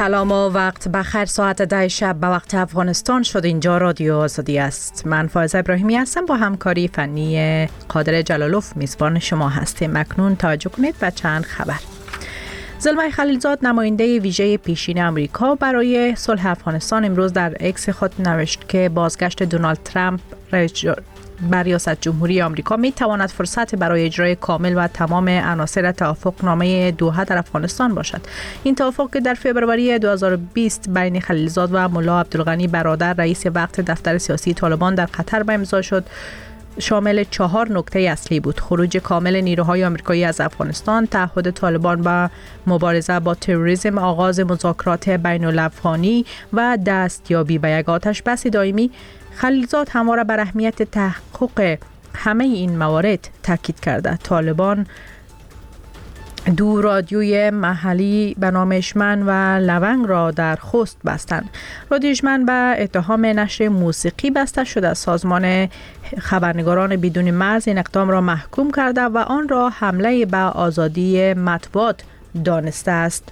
سلام و وقت بخیر. ساعت 10 شب به وقت افغانستان شد. اینجا رادیو آزادی است. من فائزه ابراهیمی هستم. با همکاری فنی قادر جلالوف میزبان شما هستیم. اکنون توجه کنید به چند خبر. زلمه خلیلزاد نماینده ویژه پیشین امریکا برای صلح افغانستان امروز در اکس خود نوشت که بازگشت دونالد ترامپ بر ریاست جمهوری آمریکا می تواند فرصت برای اجرای کامل و تمام عناصر توافقنامه دوحه در افغانستان باشد. این توافق که در فوریه 2020 بین خلیلزاد و ملا عبدالغنی برادر رئیس وقت دفتر سیاسی طالبان در قطر به امضا شد، شامل 4 نکته اصلی بود: خروج کامل نیروهای آمریکایی از افغانستان، تعهد طالبان به مبارزه با تروریسم، آغاز مذاکرات بین الافغانی و دستیابی به یک آتش بس دائمی. خلیلزاد همواره بر اهمیت تحقق همه این موارد تاکید کرده. طالبان دو رادیوی محلی به نام اشمن و لونگ را در خوست بستند. رادیو اشمن به اتهام نشر موسیقی بسته شده. سازمان خبرنگاران بدون مرز این اقدام را محکوم کرده و آن را حمله به آزادی مطبوعات دانسته است.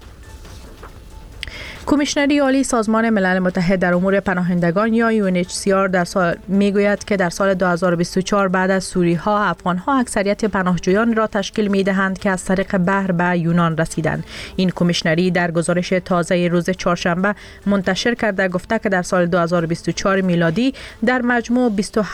کمیشنری عالی سازمان ملل متحد در امور پناهندگان یا UNHCR میگوید که در سال 2024 بعد از سوری‌ها، افغان‌ها اکثریت پناهجویان را تشکیل می‌دهند که از طریق بحر به یونان رسیدند. این کمیشنری در گزارش تازه روز چهارشنبه منتشر کرده گفته که در سال 2024 میلادی در مجموع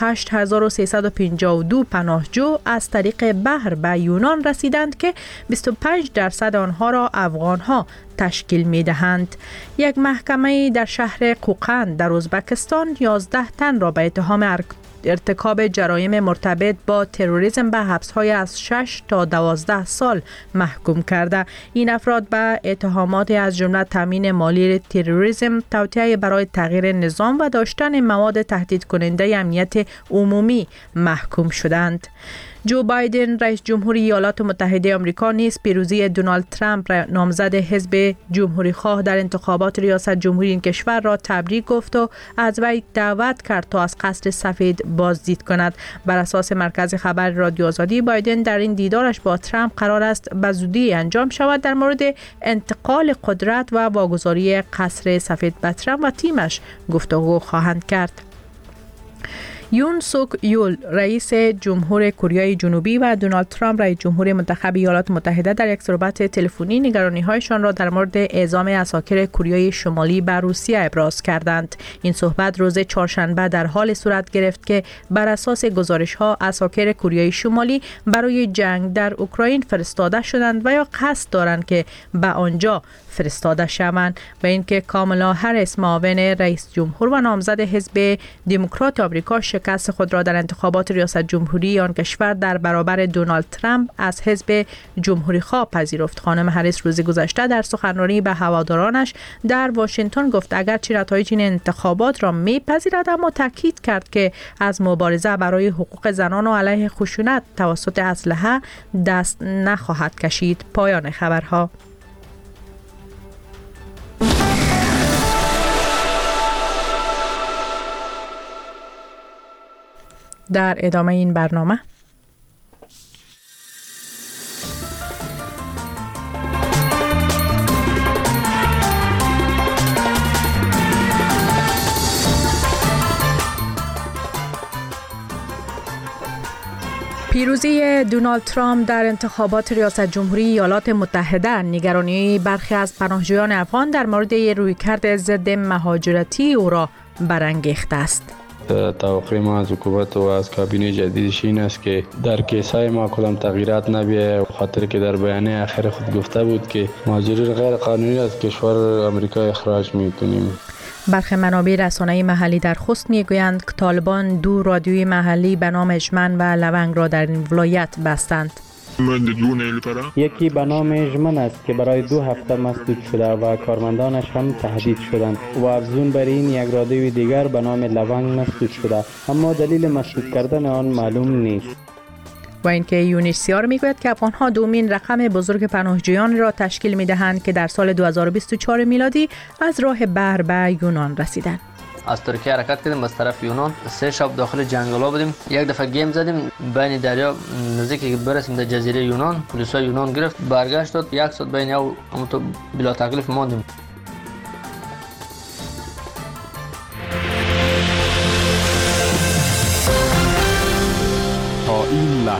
28352 پناهجو از طریق بحر به یونان رسیدند که 25% آنها را افغان‌ها تشکیل می‌دهند. یک محکمه در شهر قوقند در ازبکستان 11 تن را به اتهام ارتکاب جرایم مرتبط با تروریسم به حبس‌های از 6 تا 12 سال محکوم کرده. این افراد به اتهامات از جمله تامین مالی تروریسم، توطئه برای تغییر نظام و داشتن مواد تهدید کننده امنیت عمومی محکوم شدند. جو بایدن رئیس جمهوری ایالات متحده آمریکا نیز پیروزی دونالد ترامپ نامزد حزب جمهوری خواه در انتخابات ریاست جمهوری این کشور را تبریک گفت و از وی دعوت کرد تا از قصر سفید بازدید کند. بر اساس مرکز خبر رادیو آزادی، بایدن در این دیدارش با ترامپ قرار است به زودی انجام شود در مورد انتقال قدرت و واگذاری قصر سفید به ترامپ و تیمش گفتگو خواهند کرد. یون سوک یول رئیس جمهور کره جنوبی و دونالد ترامپ رئیس جمهور منتخب ایالات متحده در یک صحبت تلفنی نگرانی‌هایشان را در مورد اعزام عساکر کره شمالی به روسیه ابراز کردند. این صحبت روز چهارشنبه در حال صورت گرفت که بر اساس گزارش‌ها عساکر کره شمالی برای جنگ در اوکراین فرستاده شدند و یا قصد دارند که به آنجا فرستاده شوند و اینکه کامالا هریس معاون رئیس جمهور و نامزد حزب دموکرات آمریکا شکست خود را در انتخابات ریاست جمهوری آن کشور در برابر دونالد ترامپ از حزب جمهوری خواه پذیرفت. خانم هریس روز گذشته در سخنرانی به هوادارانش در واشنگتن گفت اگرچه نتایج این انتخابات را میپذیرد، اما تاکید کرد که از مبارزه برای حقوق زنان و علیه خشونت توسط اسلحه دست نخواهد کشید. پایان خبرها. در ادامه این برنامه پیروزی دونالد ترامپ در انتخابات ریاست جمهوری ایالات متحده نگرانی برخی از پناهجویان افغان در مورد رویکرد ضد مهاجرتی او را برانگیخته است. توقع ما از حکومت و از کابینه جدیدش این است که در کیسای ما کدام تغییرات نبیه، خاطر که در بیانیه اخیر خود گفته بود که مهاجرین غیر قانونی از کشور آمریکا اخراج می‌کنیم. برخی منابع رسانه‌ای محلی در خوست میگویند که طالبان دو رادیوی محلی به نام اشمن و لونگ را در این ولایت بستند. یکی به نام اجمن است که برای 2 هفته مسدود شده و کارمندانش هم تهدید شدند و افزون بر این یک رادیوی دیگر به نام لونگ مسدود شده، اما دلیل مسدود کردن آن معلوم نیست. و اینکه UNHCR میگوید که افغان‌ها دومین رقم بزرگ پناهجویان را تشکیل می‌دهند که در سال 2024 میلادی از راه بحر به یونان رسیدند. از ترکیه حرکت کردیم از طرف یونان. 3 شب داخل جنگلا بودیم. یک دفعه گیم زدیم بین دریا نزدیکی برسیم در جزیره یونان. پلیسای یونان گرفت، برگشت داد. 1 ساعت بین او تو بلا تکلیف ماندیم.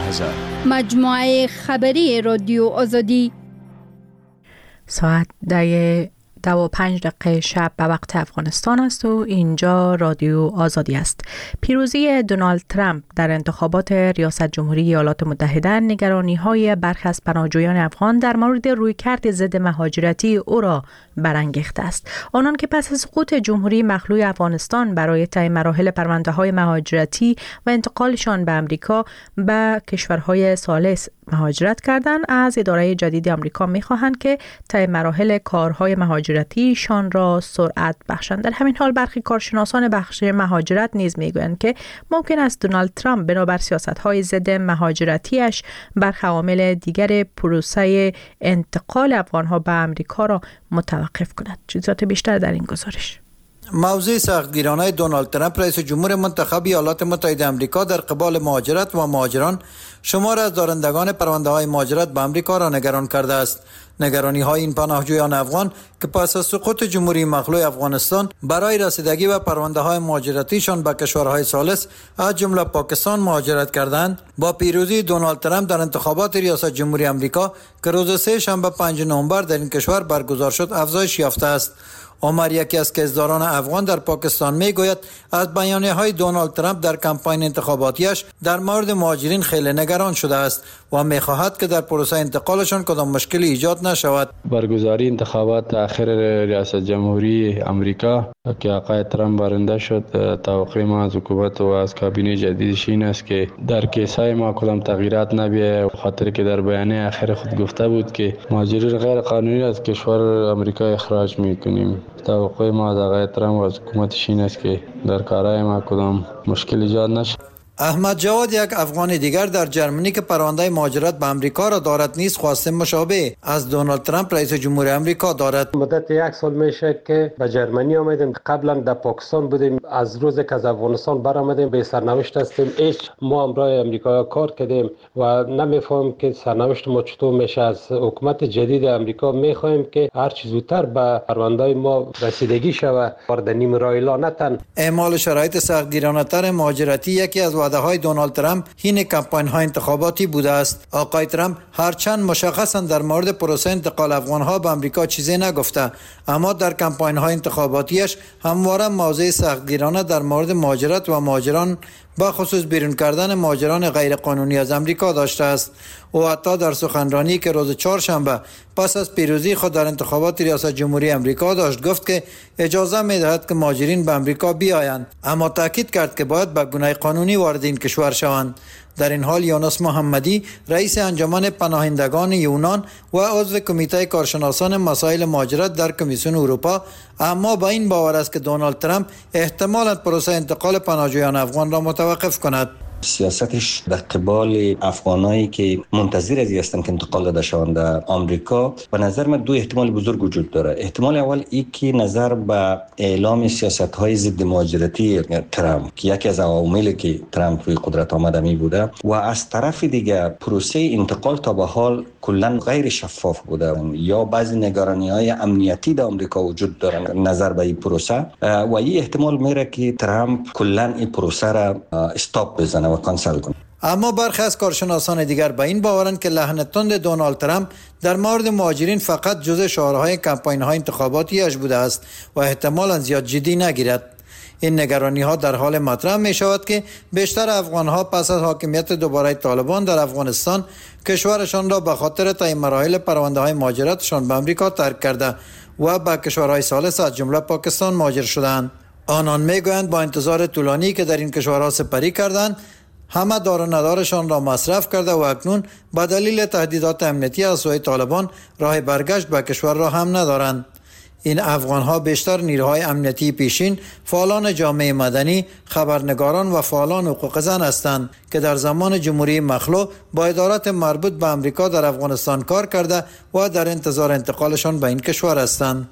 لحظه. مجموعه خبری رادیو آزادی. ساعت 5 شب به وقت افغانستان است و اینجا رادیو آزادی است. پیروزی دونالد ترامپ در انتخابات ریاست جمهوری ایالات متحده نگرانی‌های برخی از پناهجویان افغان در مورد رویکرد ضد مهاجرتی او را برانگیخته است. آنان که پس از سقوط جمهوری مخلوع افغانستان برای طی مراحل پرونده‌های مهاجرتی و انتقالشان به آمریکا به کشورهای ثالث مهاجرت کردند، از اداره جدید آمریکا می‌خواهند که طی مراحل کارهای مهاجرتیشان را سرعت بخشند. در همین حال برخی کارشناسان بخش مهاجرت نیز میگویند که ممکن است دونالد ترامپ بنابر سیاست‌های ضد مهاجرتیش برخی عوامل دیگر پروسه انتقال افغان‌ها به آمریکا را متوقف کند. جزئیات بیشتر در این گزارش. موضوع سختگیرانه دونالد ترامپ رئیس جمهور منتخب ایالات متحده آمریکا در قبال مهاجرت و مهاجران شمار از دارندگان پرونده‌های مهاجرت به آمریکا را نگران کرده است. نگرانی‌های این پناهجویان افغان که پس از سقوط جمهوری مخلوع افغانستان برای رسیدگی به پرونده‌های مهاجرتیشان به کشورهای ثالث از جمله پاکستان مهاجرت کردند، با پیروزی دونالد ترامپ در انتخابات ریاست جمهوری آمریکا که روز سه شنبه 5 نوامبر در این کشور برگزار شد افزایش یافته است. عمر، یکی از کسداران افغان در پاکستان، میگوید از بیانیه‌های دونالد ترامپ در کمپاین انتخاباتیش در مورد مهاجرین خیلی نگران شده است و می‌خواهد که در پروسه انتقالشان کدام مشکلی ایجاد نشود. برگزاری انتخابات اخیر ریاست جمهوری آمریکا که آقای ترامپ برنده شد، توقع ما از حکومت و از کابینه جدیدش این است که در کیسای ما کدام تغییرات نبیه، خاطر که در بیانیه اخیر خود گفته بود که مهاجرین غیر قانونی از کشور آمریکا اخراج می‌کنیم. توقع ما از آقای ترامپ و از حکومتش این است که در کارهای ما کدام مشکل ایجاد نشه. احمد جواد، یک افغان دیگر در جرمنی که پرونده مهاجرت به آمریکا را دارد نیز خواست مشابه از دونالد ترامپ رئیس جمهور آمریکا دارد. مدت 1 سال میشه که به جرمنی آمدیم. قبلا در پاکستان بودیم. از روز که از افغانستان برآمدیم به سرنوشت هستیم. ما امرای آمریکا کار کردیم و نمیفهمیم که سرنوشت ما چطور میشه. از حکومت جدید آمریکا میخوایم که هر چیز زودتر به پرونده ما رسیدگی شود. وارد نیم رایلا نتن. اعمال شرایط سختگیرانه تر مهاجرتی یکی از وعده‌های دونالد ترامپ حین کمپاین‌های انتخاباتی بوده است. آقای ترامپ هرچند مشخصاً در مورد پروسه انتقال افغان‌ها به آمریکا چیزی نگفته، اما در کمپاین‌های انتخاباتیش همواره موضوع سختگیرانه در مورد مهاجرت و مهاجران با خصوص بیرون کردن مهاجران غیر قانونی از آمریکا داشته است. او حتی در سخنرانی که روز چهارشنبه پس از پیروزی خود در انتخابات ریاست جمهوری آمریکا داشت گفت که اجازه می‌دهد که مهاجرین به آمریکا بیایند، اما تاکید کرد که باید به گونه قانونی وارد این کشور شوند. در این حال یونس محمدی، رئیس انجمن پناهندگان یونان و عضو کمیته کارشناسان مسائل مهاجرت در کمیسیون اروپا، اما با این باور است که دونالد ترامپ احتمالاً پروسه انتقال پناهجویان افغان را متوقف کند. سیاستش در قبال افغانایی که منتظر از هستند که انتقال داده شوند در آمریکا، به نظر من دو احتمال بزرگ وجود داره. احتمال اول این که نظر به اعلام سیاست‌های ضد مهاجرتی ترامپ که یکی از عواملی که ترامپ روی قدرت آمده می بوده، و از طرف دیگه پروسه انتقال تا به حال کلا غیر شفاف بوده یا بعضی نگرانی‌های امنیتی در آمریکا وجود داره نظر به این پروسه، و این احتمال میره که ترامپ کلا این پروسه را استاپ بزنه و کانسل کنه. اما برخی از کارشناسان دیگر به این باورند که لحن تند دونالد ترامپ در مورد مهاجرین فقط جزء شعارهای کمپاین‌های انتخاباتیش بوده است و احتمالاً زیاد جدی نگیرد. این نگرانی‌ها در حال مطرح می‌شود که بیشتر افغان‌ها پس از حاکمیت دوباره طالبان در افغانستان کشورشان را به خاطر طی مراحل پرونده‌های مهاجرتشان به آمریکا ترک کرده و به کشورهای ثالث از جمله پاکستان مهاجر شدند. آنان می‌گویند با انتظار طولانی که در این کشورها سپری کردند، همه دار و ندارشان را مصرف کرده و اکنون به دلیل تهدیدات امنیتی از سوی طالبان راه برگشت به کشور را هم ندارند. این افغان‌ها بیشتر نیروهای امنیتی پیشین، فعالان جامعه مدنی، خبرنگاران و فعالان حقوق زن هستند که در زمان جمهوری مخلوع با ادارات مربوط به آمریکا در افغانستان کار کرده و در انتظار انتقالشان به این کشور هستند.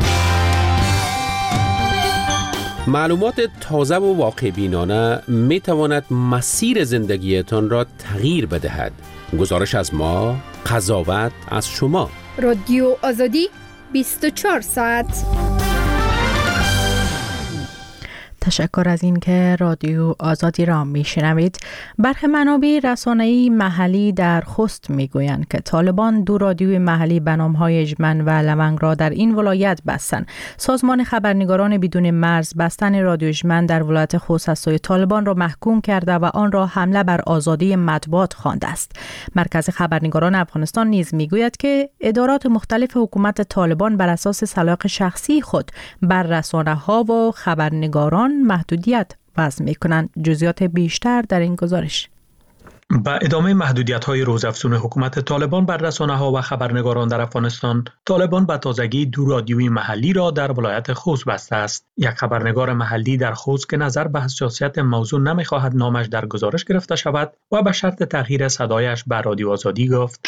معلومات تازه و واقع بینانه می تواند مسیر زندگیتان را تغییر بدهد. گزارش از ما، قضاوت از شما. رادیو آزادی 24 ساعت. تشکر از این که رادیو آزادی را میشنوید. برخی منابع رسانه‌ای محلی در خوست میگویند که طالبان 2 رادیوی محلی به نام‌های اجمن و لونگ را در این ولایت بستند. سازمان خبرنگاران بدون مرز بستن رادیو اجمن در ولایت خوست از سوی طالبان را محکوم کرده و آن را حمله بر آزادی مطبوعات خوانده است. مرکز خبرنگاران افغانستان نیز میگوید که ادارات مختلف حکومت طالبان بر اساس سلاق شخصی خود بر رسانه‌ها و خبرنگاران محدودیت وضع می‌کنند. جزئیات بیشتر در این گزارش. با ادامه محدودیت‌های روزافزون حکومت طالبان بر رسانه‌ها و خبرنگاران در افغانستان، طالبان به تازگی 2 رادیوی محلی را در ولایت خوست بسته است. یک خبرنگار محلی در خوست که نظر به حساسیت موضوع نمی‌خواهد نامش در گزارش گرفته شود و به شرط تغییر صدایش به رادیو آزادی گفت: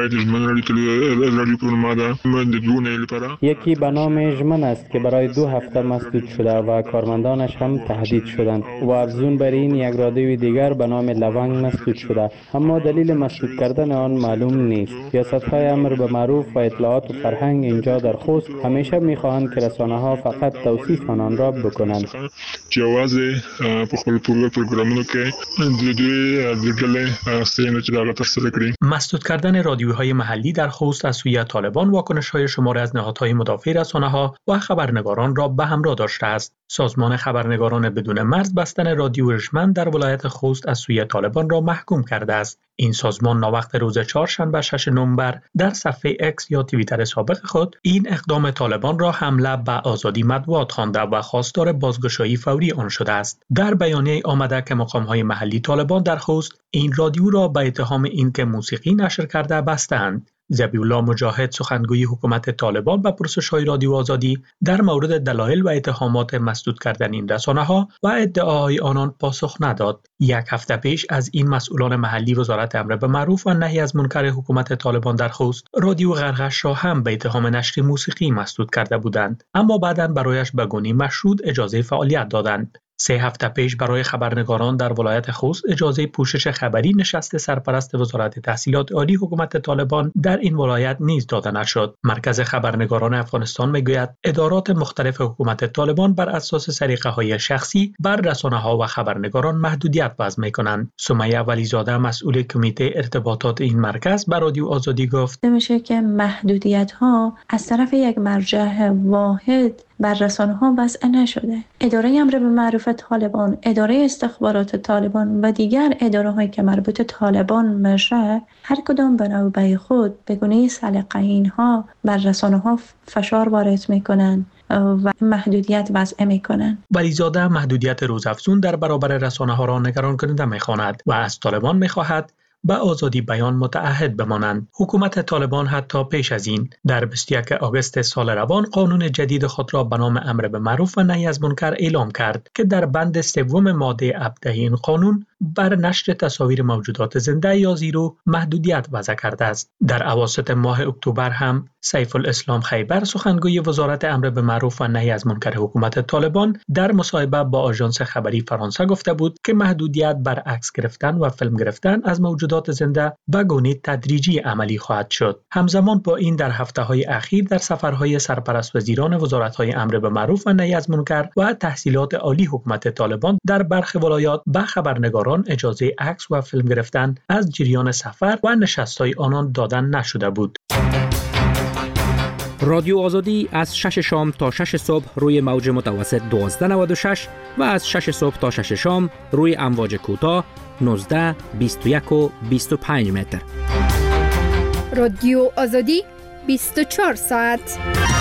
یکی به نام اجمن است که برای 2 هفته مسدود شده و کارمندانش هم تهدید شدند و افزون بر این یک رادیوی دیگر به نام لونگ مسدود شده، اما دلیل مسدود کردن آن معلوم نیست. سیاست‌های امر به معروف و اطلاعات و فرهنگ اینجا در خوست همیشه می‌خواهند که رسانه‌ها فقط توصیف آن را بکنند. جواز خپل پروگرامونو کې مسدود کردن رادیوهای محلی در خوست از سوی طالبان واکنش‌های شماری از نهادهای مدافع رسانه‌ها و خبرنگاران را به همراه داشته است. سازمان خبرنگاران بدون مرز بستن رادیو اجمن در ولایت خوست از سوی طالبان را محکوم کرده است. این سازمان ناوقت روز چهارشنبه 6 نوامبر در صفحه اکس یا توییتر سابق خود این اقدام طالبان را حمله به آزادی مطبوعات خوانده و خواستار بازگشایی فوری آن شده است. در بیانیه آمده که مقام‌های محلی طالبان در خوست این رادیو را به اتهام اینکه موسیقی نشر کرده بستند. ذبیح‌الله مجاهد سخنگوی حکومت طالبان به پرسش‌های رادیو آزادی در مورد دلایل و اتهامات مسدود کردن این رسانه‌ها و ادعاهای آنان پاسخ نداد. 1 هفته پیش از این مسئولان محلی وزارت امر به معروف و نهی از منکر حکومت طالبان در خوست رادیو غرغش را هم به اتهام نشر موسیقی مسدود کرده بودند، اما بعداً برایش به گونه‌ای مشروط اجازه فعالیت دادند. 3 هفته پیش برای خبرنگاران در ولایت خوست اجازه پوشش خبری نشست سرپرست وزارت تحصیلات عالی حکومت طالبان در این ولایت نیز داده نشد. مرکز خبرنگاران افغانستان میگوید ادارات مختلف حکومت طالبان بر اساس سلیقه‌های شخصی بر رسانه‌ها و خبرنگاران محدودیت وضع می‌کنند. سمیه ولیزاده مسئول کمیته ارتباطات این مرکز بر رادیو آزادی گفت: میشه که محدودیت‌ها از طرف یک مرجع واحد بر رسانه‌ها وضع نشده. اداره امر به معروف طالبان، اداره استخبارات طالبان و دیگر اداره‌هایی که مربوط طالبان میشه، هر کدام به نوبه خود به گونه سلیقه اینها بر رسانه‌ها فشار وارد میکنن و محدودیت وضع میکنن. ولیزاده محدودیت روزافزون در برابر رسانه‌ها را نگران کننده میخواند و از طالبان میخواهد به آزادی بیان متعهد بمانند. حکومت طالبان حتی پیش از این در 21 آگوست سال روان قانون جدید خود را به نام امر به معروف و نهی از منکر اعلام کرد که در بند 3 ماده 17 این قانون بر نشر تصاویر موجودات زنده یا زیرو محدودیت وضع کرده است. در اواسط ماه اکتبر هم سیف الاسلام خیبر سخنگوی وزارت امر به معروف و نهی از منکر حکومت طالبان در مصاحبه با آژانس خبری فرانسه گفته بود که محدودیت بر عکس گرفتن و فیلم گرفتن از موجودات زنده به گونه تدریجی عملی خواهد شد. همزمان با این در هفته‌های اخیر در سفرهای سرپرست وزیران وزارت‌های امر به معروف و نهی از منکر و تحصیلات عالی حکومت طالبان در برخی ولایات به خبرنگاران اجازه عکس و فیلم گرفتن از جریان سفر و نشست‌های آنان دادن نشده بود. رادیو آزادی از 6 شام تا 6 صبح روی موج متوسط 1296 و از 6 صبح تا 6 شام روی امواج کوتاه 19، 21 و 25 متر. رادیو آزادی 24 ساعت.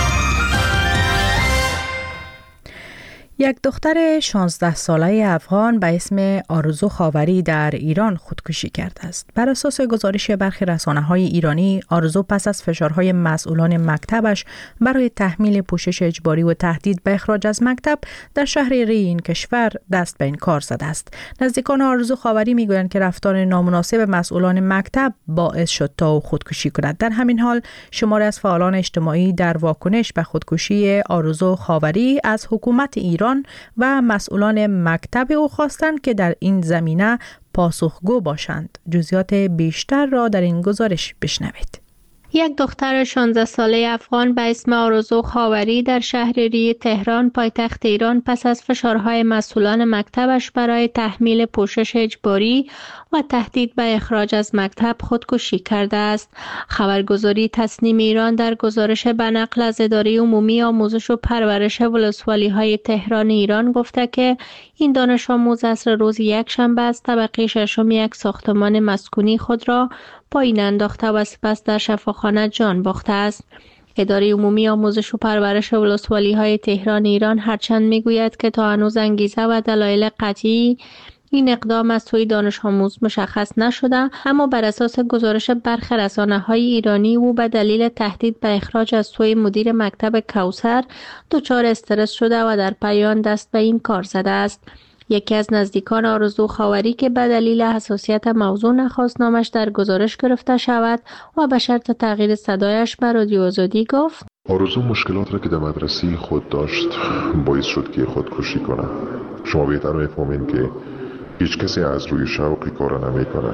یک دختر 16 ساله افغان به اسم آرزو خاوری در ایران خودکشی کرده است. بر اساس گزارش برخی رسانه‌های ایرانی، آرزو پس از فشارهای مسئولان مکتبش برای تحمیل پوشش اجباری و تهدید به اخراج از مکتب در شهر ری این کشور دست به این کار زده است. نزدیکان آرزو خاوری میگویند که رفتار نامناسب مسئولان مکتب باعث شد تا او خودکشی کند. در همین حال شماری از فعالان اجتماعی در واکنش به خودکشی آرزو خاوری از حکومت ایران و مسئولان مکتب او خواستند که در این زمینه پاسخگو باشند. جزئیات بیشتر را در این گزارش بشنوید. یک دختر 16 ساله افغان به اسم آرزو خاوری در شهر ری تهران پایتخت ایران پس از فشارهای مسئولان مکتبش برای تحمیل پوشش اجباری و تهدید به اخراج از مکتب خودکشی کرده است. خبرگزاری تصنیم ایران در گزارش به نقل از اداره عمومی آموزش و پرورش ولسوالی‌های تهران ایران گفته که این دانش آموز عصر روز یکشنبه از طبقه ششم یک ساختمان مسکونی خود را پایین انداخته و سپس در شفاخانه جان باخته است. اداره عمومی آموزش و پرورش ولسوالی‌های تهران ایران هرچند میگوید که تا هنوز انگیزه و دلایل قطعی این اقدام از سوی دانش آموز مشخص نشده، اما بر اساس گزارش برخی رسانه‌های ایرانی او به دلیل تهدید به اخراج از سوی مدیر مکتب کوثر دچار استرس شده و در پایان دست به این کار زده است. یکی از نزدیکان آرزو خاوری که به دلیل حساسیت موضوع نخواست نامش در گزارش گرفته شود و به شرط تغییر صدایش به رادیو آزادی گفت: آرزو مشکلات را که در مدرسه خود داشت باعث شد که خودکشی کنه. شما بهتر میفهمین که هیچ کسی از روی شوقی کار نمیکنه،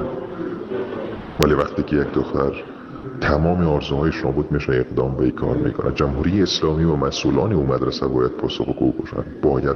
ولی وقتی که یک دختر تمام آرزوهایش نابود میشه اقدام به این کار میکنه. جمهوری اسلامی و مسئولان اون مدرسه باید پاسخگو باشن، باید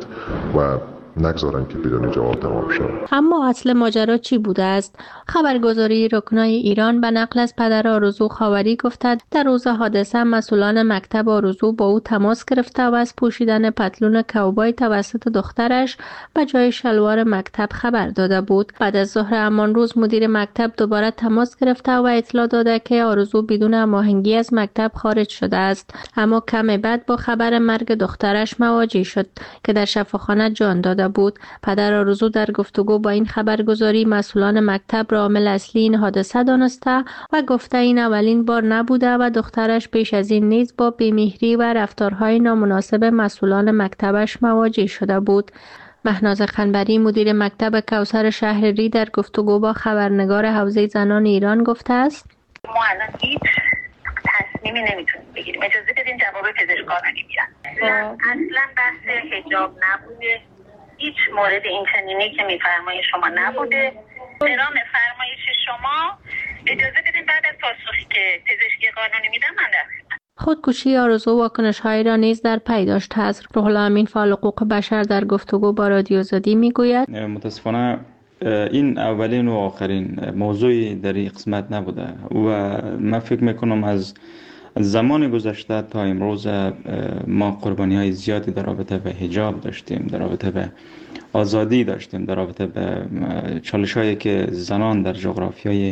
و نگذارن که بدون جواب تمام شد. اما اصل ماجرا چی بوده است؟ خبرگزاری رکنای ایران به نقل از پدر آرزو خاوری گفتند در روز حادثه مسئولان مکتب آرزو با او تماس گرفته و از پوشیدن پتلون کوبای توسط دخترش به جای شلوار مکتب خبر داده بود. بعد از ظهر همان روز مدیر مکتب دوباره تماس گرفته و اطلاع داده که آرزو بدون هماهنگی از مکتب خارج شده است، اما کم بعد با خبر مرگ دخترش مواجه شد که در شفاخانه جان داده بود. پدر آرزو در گفتگو با این خبرگزاری مسئولان مکتب را عامل اصلی این حادثه دانسته و گفته این اولین بار نبوده و دخترش پیش از این نیز با بی‌مهری و رفتارهای نامناسب مسئولان مکتبش مواجه شده بود. مهناز خنبری مدیر مکتب کوثر شهر ری در گفتگو با خبرنگار حوزه زنان ایران گفته است: ما الان هیچ تصمیمی نمیتونیم بگیریم. اجازه بدین جواب پزشکان میگیرن. اصلا بحث حجاب نبوده، هیچ مورد این چنینی که میفرمایید شما نبوده. برام فرمایش شما اجازه بدین بعد از پاسخی که پزشکی قانونی میدم من در خودکشی آرزو واکنش‌هایی را نیز در پی داشته است. روح الله امین فعال حقوق بشر در گفتگو با رادیو آزادی میگوید: متاسفانه این اولین و آخرین موضوعی در این قسمت نبوده و من فکر میکنم از زمان گذشته تا امروز ما قربانی‌های زیادی در رابطه به حجاب داشتیم، در رابطه به آزادی داشتیم، در رابطه به چالش‌هایی که زنان در جغرافیای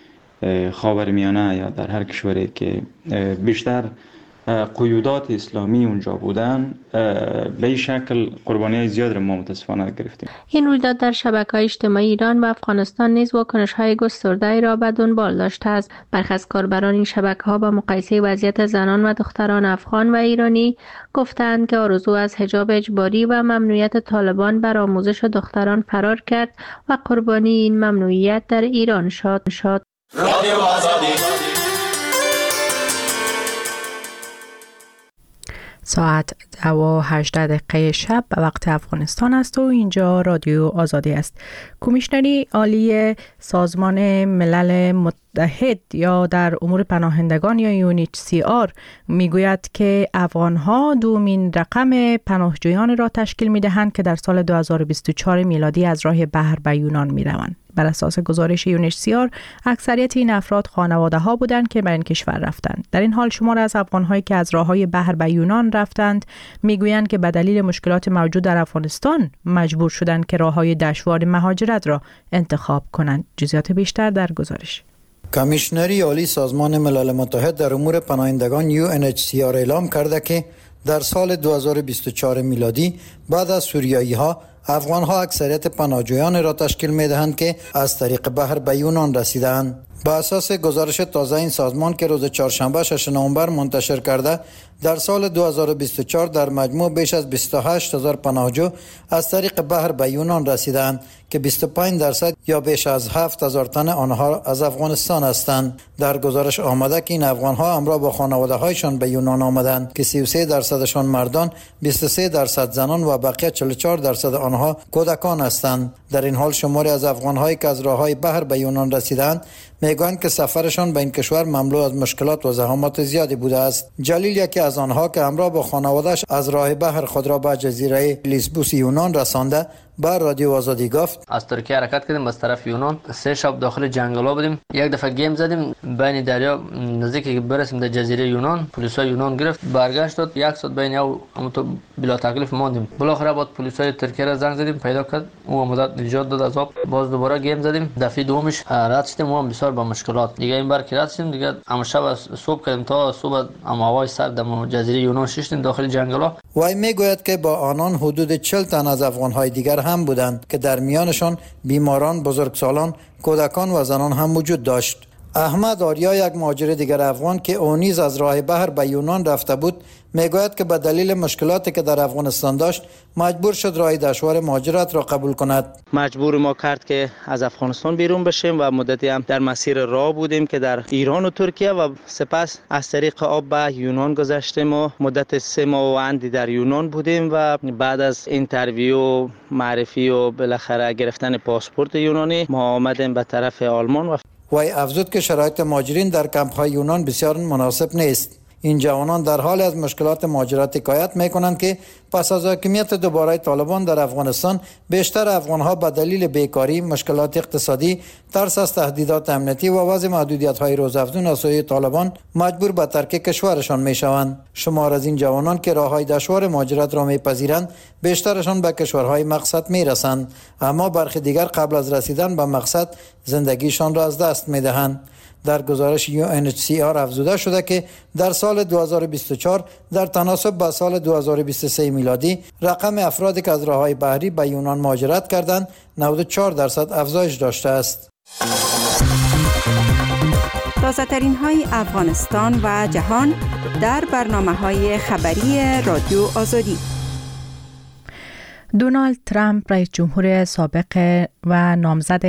خاورمیانه یا در هر کشوری که بیشتر قیودات اسلامی اونجا بودن به این شکل قربانی‌های زیاد را ما متاسفانه گرفتیم. این رویداد در شبکه‌های اجتماعی ایران و افغانستان نیز واکنش‌های گسترده‌ای را به دنبال داشته است. برخی از کاربران این شبکه‌ها با مقایسه وضعیت زنان و دختران افغان و ایرانی گفتند که آرزو از حجاب اجباری و ممنوعیت طالبان بر آموزش دختران فرار کرد و قربانی این ممنوعیت در ایران شد. رادیو آزادی. ساعت 2:18 شب به وقت افغانستان است و اینجا رادیو آزادی است. کمیشنری عالی سازمان ملل متحد یا در امور پناهندگان یا UNHCR میگوید که افغانها دومین رقم پناهجویان را تشکیل میدهند که در سال 2024 میلادی از راه بحر به یونان میروند. بر اساس گزارش UNHCR اکثریت این افراد خانواده ها بودند که به این کشور رفتند. در این حال شمار از افغان‌هایی که از راههای بحر به یونان رفتند میگویند که به دلیل مشکلات موجود در افغانستان مجبور شدند که راههای دشوار مهاجرت را انتخاب کنند. جزئیات بیشتر در گزارش. کمیشنری عالی سازمان ملل متحد در امور پناهندگان UNHCR اعلام کرده که در سال 2024 میلادی بعد از سوریایی‌ها افغان‌ها اکثریت پناهجویان را تشکیل می‌دهند که از طریق بحر به یونان رسیدند. با اساس گزارش تازه این سازمان که روز چهارشنبه 6 نوامبر منتشر کرده، در سال 2024 در مجموع بیش از 28,000 پناهجو از طریق بحر به یونان رسیدند که 25% یا بیش از 7,000 تن آنها از افغانستان هستند. در گزارش آمده که این افغان‌ها همراه با خانواده‌هایشان به یونان آمدند که 33% مردان، 23% زنان و بقیه 44% آنها کودکان هستند. در این حال شماری از افغان‌هایی که از راه‌های بحر به یونان رسیدند میگویند که سفرشان به این کشور مملو از مشکلات و زحمات زیادی بوده است. جلیل یکی از آنها که همراه با خانواده‌اش از راه بحر خود را به جزیره لیسبوس یونان رسانده با رادیو آزادی گفت از ترکیه حرکت کردیم از طرف یونان. 3 شب داخل جنگلا بودیم. یک دفعه گیم زدیم بین دریا، نزدیکی برسیم در جزیره یونان. پلیسای یونان گرفت، برگشت داد. 1 ساعت بین او تو بلا تکلیف ماندیم. بالاخره بعد پلیسای ترکیه را زنگ زدیم، پیدا کرد، او مدت نجات داد از آب. باز دوباره گیم زدیم. دفعه دومش رد شدیم، اون بسیار با مشکلات. دیگه این بار که رد شدیم دیگه اما شب صبح کردیم تا صبح اما هوای سرد در جزیره یونان شدیم داخل جنگلا. وای میگوید که با آنان حدود 40 تن از افغان‌های دیگر هم بودند که در میانشان بیماران، بزرگسالان، کودکان و زنان هم وجود داشت. احمد آریا، یک مهاجر دیگر افغان که او نیز از راه بحر به یونان رفته بود، میگوید که به دلیل مشکلاتی که در افغانستان داشت مجبور شد راه دشوار مهاجرت را قبول کند. مجبور ما کرد که از افغانستان بیرون بشیم و مدتی هم در مسیر راه بودیم که در ایران و ترکیه و سپس از طریق آب به یونان گذشتیم و مدت 3 ماه و اندی در یونان بودیم و بعد از اینترویو معرفی و بالاخره گرفتن پاسپورت یونانی ما آمدیم به طرف آلمان. و وی افزود که شرایط مهاجرین در کمپ‌های یونان بسیار مناسب نیست. این جوانان در حال از مشکلات مهاجرت حکایت میکنند که پس از حاکمیت دوباره طالبان در افغانستان بیشتر افغانها به دلیل بیکاری، مشکلات اقتصادی، ترس از تهدیدات امنیتی و وضع محدودیت‌های روزافزون از سوی طالبان مجبور به ترک کشورشان میشوند. شمار از این جوانان که راههای دشوار مهاجرت را میپذیرند بیشترشان به کشورهای مقصد میرسند، اما برخی دیگر قبل از رسیدن به مقصد زندگیشان را از دست میدهند. در گزارش UNHCR افزوده شده که در سال 2024 در تناسب با سال 2023 میلادی رقم افرادی که از راههای بحری به یونان مهاجرت کردند 94% افزایش داشته است. تازه‌ترین های افغانستان و جهان در برنامه‌های خبری رادیو آزادی. دونالد ترامپ رئیس جمهور سابق و نامزد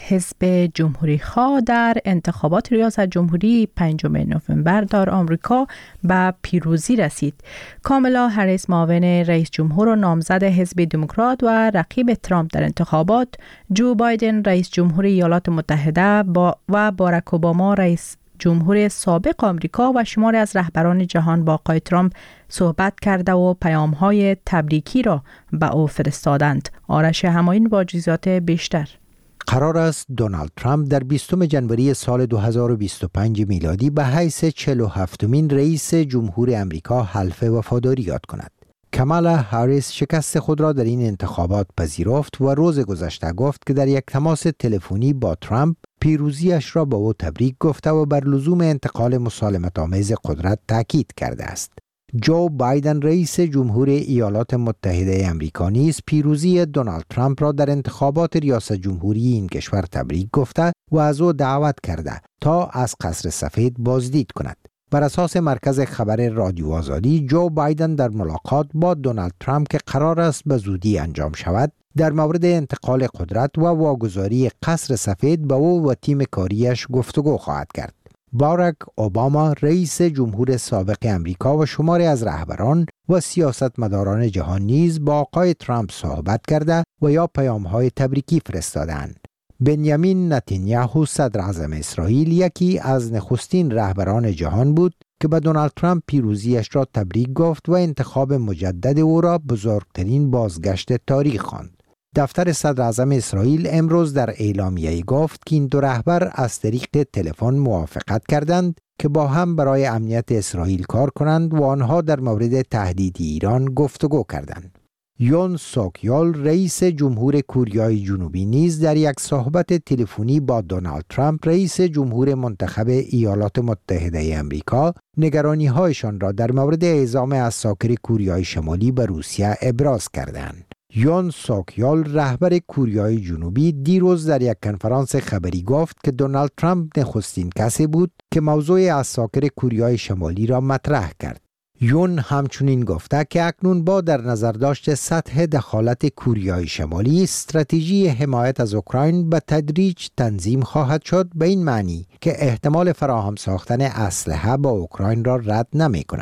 حزب جمهوری‌خواه در انتخابات ریاست جمهوری 5 نوامبر در آمریکا به پیروزی رسید. کامالا هریس معاون رئیس جمهور و نامزد حزب دموکرات و رقیب ترامپ در انتخابات، جو بایدن رئیس جمهور ایالات متحده و باراک اوباما رئیس جمهور سابق آمریکا و شماری از رهبران جهان با آقای ترامپ صحبت کرده و پیام‌های تبریکی را به او فرستادند. آرش همایون با جزئیات بیشتر. قرار است دونالد ترامپ در 20 جنوری سال 2025 میلادی به حیث 47مین رئیس جمهور امریکا حلف وفاداری یاد کند. کامالا هریس شکست خود را در این انتخابات پذیرفت و روز گذشته گفت که در یک تماس تلفنی با ترامپ پیروزیش را با او تبریک گفته و بر لزوم انتقال مسالمت‌آمیز قدرت تاکید کرده است. جو بایدن رئیس جمهور ایالات متحده آمریکا نیز پیروزی دونالد ترامپ را در انتخابات ریاست جمهوری این کشور تبریک گفته و از او دعوت کرده تا از قصر سفید بازدید کند. بر اساس مرکز خبر رادیو آزادی، جو بایدن در ملاقات با دونالد ترامپ که قرار است به زودی انجام شود، در مورد انتقال قدرت و واگذاری قصر سفید به او و تیم کاریش گفتگو خواهد کرد. باراک اوباما رئیس جمهور سابق امریکا و شماری از رهبران و سیاستمداران جهان نیز با آقای ترامپ صحبت کرده و یا پیام‌های تبریکی فرستادند. بنیامین نتانیاهو صدر اعظم اسرائیل یکی از نخستین رهبران جهان بود که به دونالد ترامپ پیروزیش را تبریک گفت و انتخاب مجدد او را بزرگترین بازگشت تاریخ خواند. دفتر صدر اعظم اسرائیل امروز در اعلامیه‌ای گفت که این دو رهبر از طریق تلفن موافقت کردند که با هم برای امنیت اسرائیل کار کنند و آنها در مورد تهدید ایران گفتگو کردند. یون سوک یول رئیس جمهور کره جنوبی نیز در یک صحبت تلفنی با دونالد ترامپ رئیس جمهور منتخب ایالات متحده آمریکا نگرانی‌هایشان را در مورد اعزام عساکر کره شمالی به روسیه ابراز کردند. یون سوک یول رهبر کره جنوبی دیروز در یک کنفرانس خبری گفت که دونالد ترامپ نخستین کسی بود که موضوع عساکر کره شمالی را مطرح کرد. یون همچنین گفته که اکنون با در نظر داشت سطح دخالت کره شمالی، استراتژی حمایت از اوکراین به تدریج تنظیم خواهد شد، به این معنی که احتمال فراهم ساختن اسلحه با اوکراین را رد نمی کند.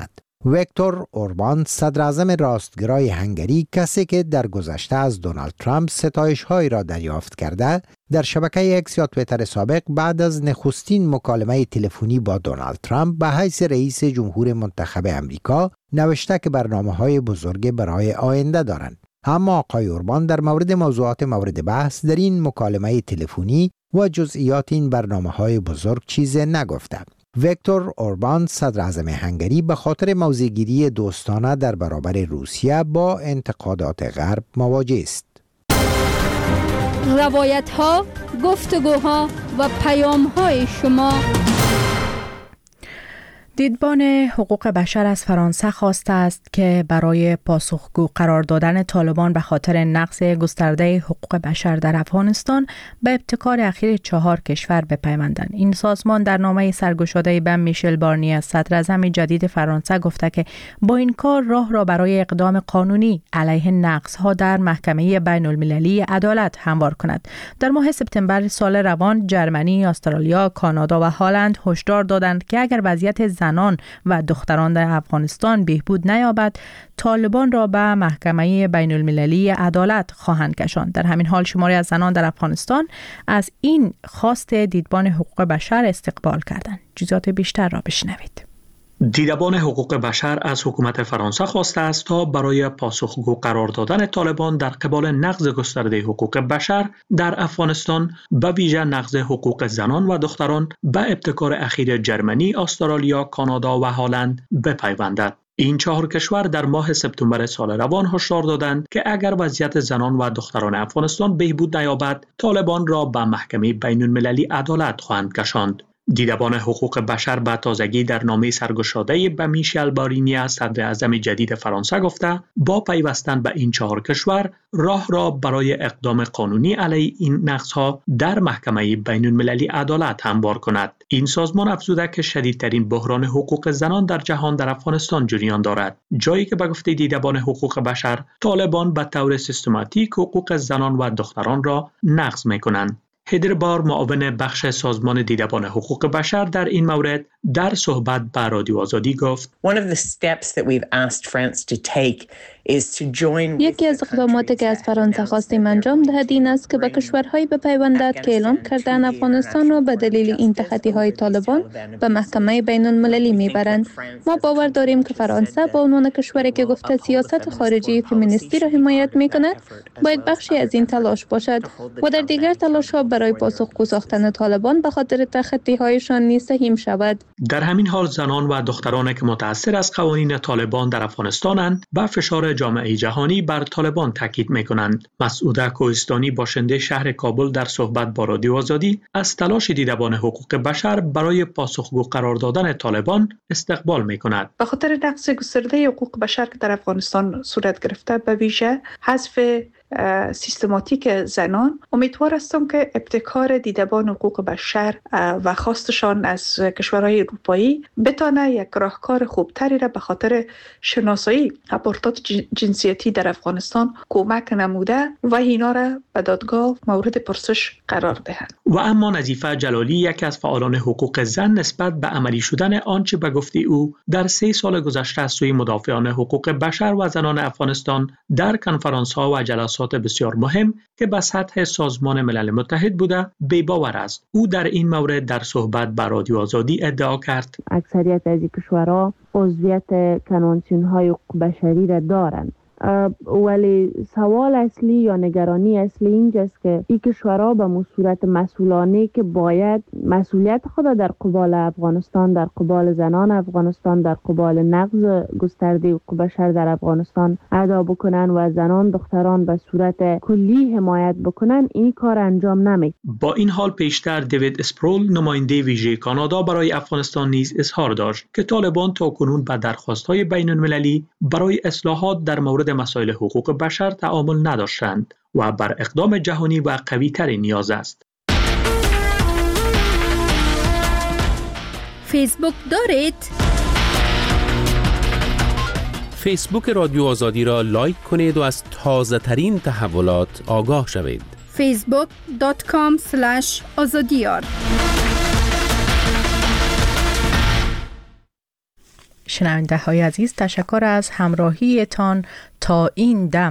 ویکتور اوربان صدراعظم راستگرای هنگری، کسی که در گذشته از دونالد ترامپ ستایش‌هایی را دریافت کرده، در شبکه اکس یا توییتر سابق بعد از نخستین مکالمه تلفنی با دونالد ترامپ به حیث رئیس جمهور منتخب امریکا نوشته که برنامه‌های بزرگ برای آینده دارند. اما آقای اوربان در مورد موضوعات مورد بحث در این مکالمه تلفنی و جزئیات این برنامه‌های بزرگ چیزی نگفته. ویکتور اوربان صدراعظم هنگری به خاطر موضع‌گیری دوستانه در برابر روسیه با انتقادات غرب مواجه است. روایت‌ها، گفتگوها و پیام‌های شما. دیدبان حقوق بشر از فرانسه خواسته است که برای پاسخگو قرار دادن طالبان به خاطر نقض گسترده حقوق بشر در افغانستان به ابتکار اخیر 4 کشور بپیوندند. این سازمان در نامه سرگشاده به میشل بارنیه صدراعظم جدید فرانسه گفته که با این کار راه را برای اقدام قانونی علیه نقض‌ها در محکمه بین المللی عدالت هموار کند. در ماه سپتامبر سال روان جرمنی، استرالیا، کانادا و هلند هشدار دادند که اگر وضعیت زنان و دختران در افغانستان بهبود نیابد، طالبان را به محکمه بین المللی عدالت خواهند کشاند. در همین حال شماری از زنان در افغانستان از این خواست دیدبان حقوق بشر استقبال کردند. جزئیات بیشتر را بشنوید. دیدبان حقوق بشر از حکومت فرانسه خواسته است تا برای پاسخگو قرار دادن طالبان در قبال نقض گسترده حقوق بشر در افغانستان، به ویژه نقض حقوق زنان و دختران، به ابتکار اخیر جرمنی، استرالیا، کانادا و هلند بپیوندد. این 4 کشور در ماه سپتامبر سال روان هشدار دادند که اگر وضعیت زنان و دختران افغانستان بهبود نیابد، طالبان را به محکمه بین المللی عدالت خواهند کشاند. دیدبان حقوق بشر به تازگی در نامه سرگشاده به میشل بارنیه صدراعظم جدید فرانسه گفته با پیوستن به این 4 کشور راه را برای اقدام قانونی علیه این نقض‌ها در محکمه بین المللی عدالت هموار کند. این سازمان افزوده که شدیدترین بحران حقوق زنان در جهان در افغانستان جریان دارد، جایی که به گفته دیدبان حقوق بشر طالبان به طور سیستماتیک حقوق زنان و دختران را نقض می‌کنند. هیدر بار، معاون بخش سازمان دیدبان حقوق بشر، در این مورد در صحبت با رادیو آزادی گفت: یکی از اقداماتی که از فرانسه خواستیم انجام دهد این است که به کشورهایی بپیوندد که اعلام کردن افغانستان را به دلیل این تخطی‌های طالبان به محکمه بین المللی میبرند. ما باور داریم که فرانسه به عنوان کشوری که گفته سیاست خارجی فمینیستی را حمایت میکند، باید بخشی از این تلاش باشد و در دیگر تلاش‌ها برای پاسخگو ساختن طالبان به خاطر تخطی‌هایشان نیز سهیم شود. در همین حال زنان و دخترانی که متأثر از قوانین طالبان در افغانستانند با فشار جامعه جهانی بر طالبان تاکید می‌کنند. مسعوده کوهستانی، باشنده شهر کابل، در صحبت با رادیو آزادی از تلاش دیدبان حقوق بشر برای پاسخگو قرار دادن طالبان استقبال می‌کند. به خاطر نقض گسترده حقوق بشر که در افغانستان صورت گرفته، به ویژه حذف سیستماتیک زنان، امیدوار هستم که ابتکار دیدبان حقوق بشر و خواستشان از کشورهای اروپایی بتانه یک راهکار خوبتری را به خاطر شناسایی ابورتات جنسیتی در افغانستان کمک نموده و اینا را به دادگاه مورد پرسش قرار دهند. و اما نظیفه جلالی، یکی از فعالان حقوق زن، نسبت به عملی شدن آنچه به گفته او در 3 سال گذشته از سوی مدافعان حقوق بشر و زنان افغانستان در کنفرانس‌ها و جلسات بسیار مهم که به سطح سازمان ملل متحد بوده، بی‌باور است. او در این مورد در صحبت با رادیو آزادی ادعا کرد: اکثریت از این کشورها عضویت کنوانسیون‌های حقوق بشری را دارند، ولی سوال اصلی یا نگرانی اصلی اینجاست که این کشورها به صورت مسئولانه که باید مسئولیت خود در قبال افغانستان، در قبال زنان افغانستان، در قبال نقض گسترده حقوق بشر در افغانستان ادا بکنن و زنان دختران به صورت کلی حمایت بکنن، این کار انجام نمیده. با این حال پیشتر دیوید اسپرول، نماینده ویژه کانادا برای افغانستان، نیز اظهار داشت که طالبان تاکنون به درخواست‌های بین‌المللی برای اصلاحات در مورد مسائل حقوق بشر تعامل نداشتند و بر اقدام جهانی و قوی‌تر نیاز است. فیسبوک دارید؟ فیسبوک رادیو آزادی را لایک کنید و از تازه ترین تحولات آگاه شوید. facebook.com/azadiyar شنونده های عزیز، تشکر از همراهیتان تا این دم.